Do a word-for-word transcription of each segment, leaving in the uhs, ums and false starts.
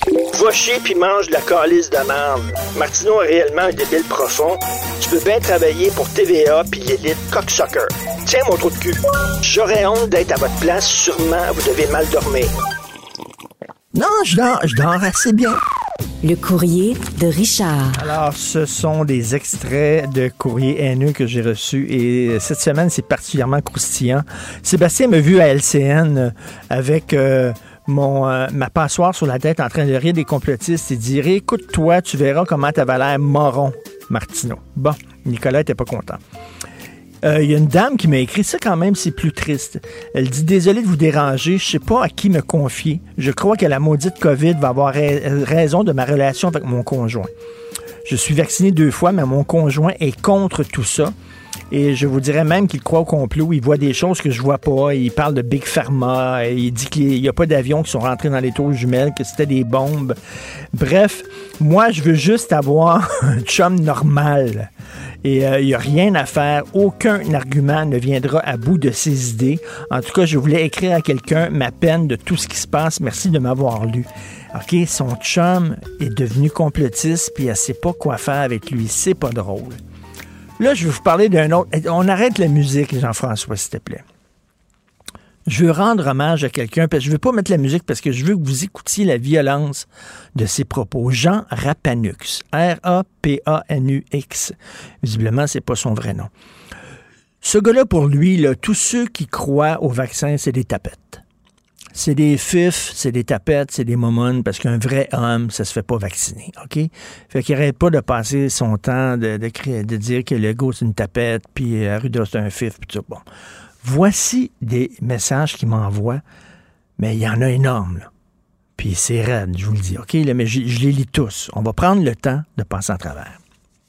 Va chier puis mange de la calice de merde. Martineau est réellement un débile profond. Tu peux bien travailler pour T V A puis l'élite cocksucker. Tiens, mon trou de cul. J'aurais honte d'être à votre place. Sûrement, vous devez mal dormir. Non, je dors, je dors assez bien. Le courrier de Richard. Alors, ce sont des extraits de courriers haineux que j'ai reçus et cette semaine, c'est particulièrement croustillant. Sébastien m'a vu à L C N avec euh, mon euh, ma passoire sur la tête en train de rire des complotistes et dire « Écoute-toi, tu verras comment t'avais l'air moron, Martineau. » Bon, Nicolas était pas content. Il euh, y a une dame qui m'a écrit, ça quand même, c'est plus triste. Elle dit « Désolé de vous déranger, je sais pas à qui me confier. Je crois que la maudite COVID va avoir ra- raison de ma relation avec mon conjoint. Je suis vacciné deux fois, mais mon conjoint est contre tout ça. Et je vous dirais même qu'il croit au complot. Il voit des choses que je vois pas. Il parle de Big Pharma. Il dit qu'il n'y a pas d'avions qui sont rentrés dans les tours jumelles, que c'était des bombes. Bref, moi, je veux juste avoir un chum normal. Et il euh, n'y a rien à faire. Aucun argument ne viendra à bout de ses idées. En tout cas, je voulais écrire à quelqu'un ma peine de tout ce qui se passe. Merci de m'avoir lu. OK, son chum est devenu complotiste puis elle sait pas quoi faire avec lui. C'est pas drôle. Là, je vais vous parler d'un autre... On arrête la musique, Jean-François, s'il te plaît. Je veux rendre hommage à quelqu'un, parce que je veux pas mettre la musique parce que je veux que vous écoutiez la violence de ses propos. Jean Rapanux, R A P A N U X. Visiblement, c'est pas son vrai nom. Ce gars-là, pour lui, là, tous ceux qui croient au vaccin, c'est des tapettes. C'est des fifs, c'est des tapettes, c'est des momones, parce qu'un vrai homme, ça se fait pas vacciner, OK? Fait qu'il arrête pas de passer son temps de, de, de dire que le go, c'est une tapette, puis Arruda, c'est un fif, puis tout ça. Bon. Voici des messages qu'il m'envoie, mais il y en a énormes, là. Puis c'est raide, je vous le dis, OK? Là, mais je, je les lis tous. On va prendre le temps de passer en travers.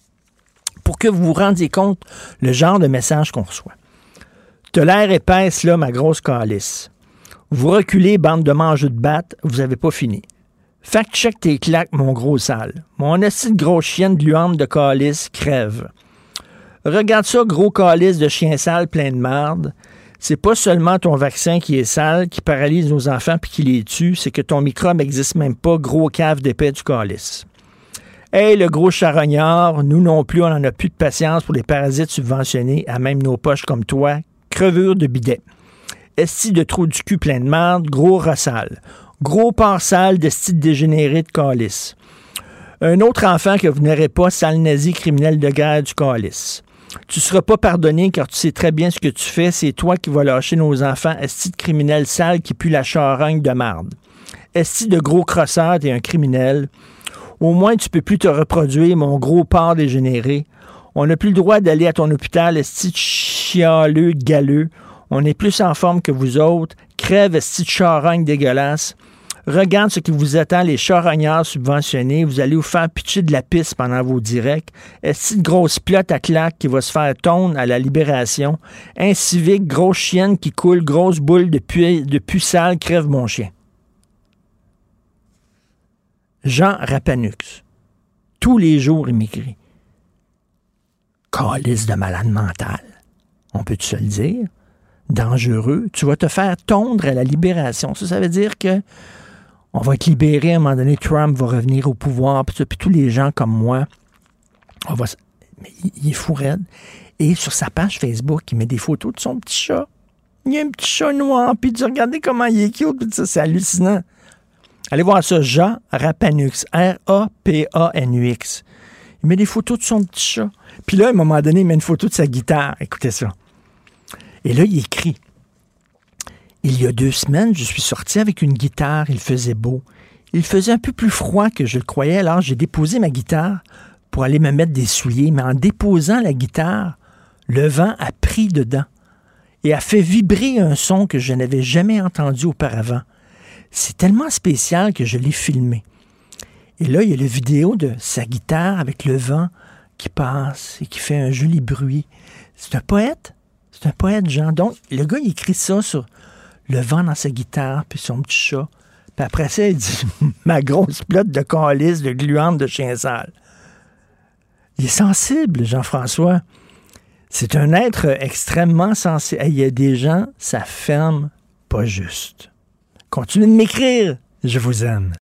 Pour que vous vous rendiez compte le genre de message qu'on reçoit. T'as l'air épaisse, là, ma grosse calice. Vous reculez, bande de mangeux de batte, vous avez pas fini. Fact-check tes claques, mon gros sale. Mon esti de grosse chienne gluante de calice crève. Regarde ça, gros calice de chien sale plein de marde. C'est pas seulement ton vaccin qui est sale, qui paralyse nos enfants puis qui les tue, c'est que ton microbe n'existe même pas, gros cave d'épais du calice. Hey, le gros charognard, nous non plus, on n'en a plus de patience pour les parasites subventionnés à même nos poches comme toi. Crevure de bidet. Esti de trou du cul plein de marde, gros rossal. Gros porc sale d'esti de dégénéré de calice. Un autre enfant que vous n'aurez pas, sale nazi criminel de guerre du calice. Tu seras pas pardonné car tu sais très bien ce que tu fais. C'est toi qui vas lâcher nos enfants, esti de criminel sale qui pue la charogne de marde. Esti de gros crosseur, t'es un criminel. Au moins, tu peux plus te reproduire, mon gros porc dégénéré. On n'a plus le droit d'aller à ton hôpital, esti de chialeux, galeux. On est plus en forme que vous autres. Crève, esti de charogne dégueulasse. Regarde ce qui vous attend, les charognards subventionnés. Vous allez vous faire pitcher de la piste pendant vos directs. Esti de grosse plotte à claque qui va se faire tondre à la libération. Incivique, grosse chienne qui coule, grosse boule de pu, de pu sale, crève mon chien. Jean Rapanux. Tous les jours, il m'écrit. Calice de malade mental. On peut-tu se le dire? Dangereux. Tu vas te faire tondre à la libération. Ça, ça veut dire que on va être libéré à un moment donné. Trump va revenir au pouvoir. Puis, puis tous les gens comme moi, on va... Mais il est fou raide. Et sur sa page Facebook, il met des photos de son petit chat. Il y a un petit chat noir. Puis tu regardez comment il est cute. Puis ça, c'est hallucinant. Allez voir ça. Jean Rapanux. R A P A N U X. Il met des photos de son petit chat. Puis là, à un moment donné, il met une photo de sa guitare. Écoutez ça. Et là, il écrit. Il y a deux semaines, je suis sorti avec une guitare. Il faisait beau. Il faisait un peu plus froid que je le croyais. Alors, j'ai déposé ma guitare pour aller me mettre des souliers. Mais en déposant la guitare, le vent a pris dedans et a fait vibrer un son que je n'avais jamais entendu auparavant. C'est tellement spécial que je l'ai filmé. Et là, il y a la vidéo de sa guitare avec le vent qui passe et qui fait un joli bruit. C'est un poète. C'est un poète, Jean. Donc, le gars, il écrit ça sur le vent dans sa guitare, puis son petit chat. Puis après ça, il dit « Ma grosse plotte de calice, de gluante de chien sale. » Il est sensible, Jean-François. C'est un être extrêmement sensible. Il y a des gens, ça ferme pas juste. Continuez de m'écrire. Je vous aime.